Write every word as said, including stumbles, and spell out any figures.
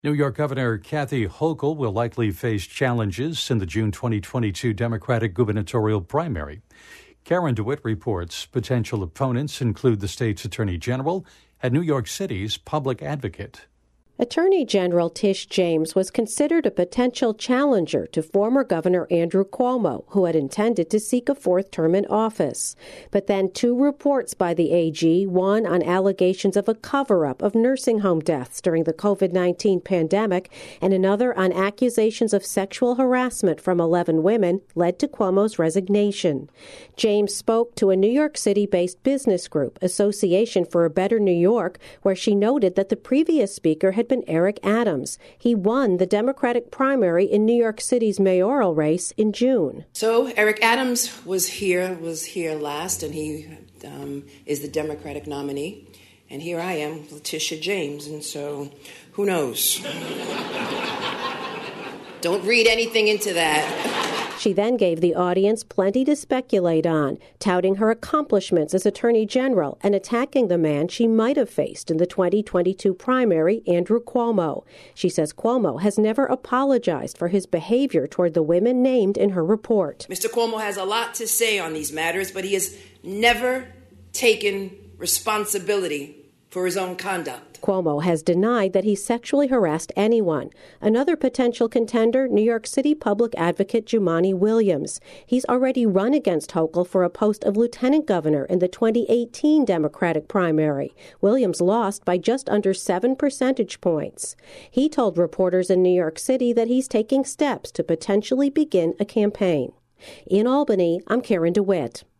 New York Governor Kathy Hochul will likely face challenges in the June twenty twenty-two Democratic gubernatorial primary. Karen DeWitt reports potential opponents include the state's Attorney General and New York City's public advocate. Attorney General Tish James was considered a potential challenger to former Governor Andrew Cuomo, who had intended to seek a fourth term in office. But then two reports by the A G, one on allegations of a cover-up of nursing home deaths during the covid nineteen pandemic, and another on accusations of sexual harassment from eleven women, led to Cuomo's resignation. James spoke to a New York City-based business group, Association for a Better New York, where she noted that the previous speaker had been Eric Adams. He won the Democratic primary in New York City's mayoral race in June. So Eric Adams was here, was here last, and he um, is the Democratic nominee. And here I am, Letitia James, and so who knows? Don't read anything into that. She then gave the audience plenty to speculate on, touting her accomplishments as Attorney General and attacking the man she might have faced in the twenty twenty-two primary, Andrew Cuomo. She says Cuomo has never apologized for his behavior toward the women named in her report. Mister Cuomo has a lot to say on these matters, but he has never taken responsibility for his own conduct. Cuomo has denied that he sexually harassed anyone. Another potential contender, New York City public advocate Jumaane Williams. He's already run against Hochul for a post of lieutenant governor in the twenty eighteen Democratic primary. Williams lost by just under seven percentage points. He told reporters in New York City that he's taking steps to potentially begin a campaign. In Albany, I'm Karen DeWitt.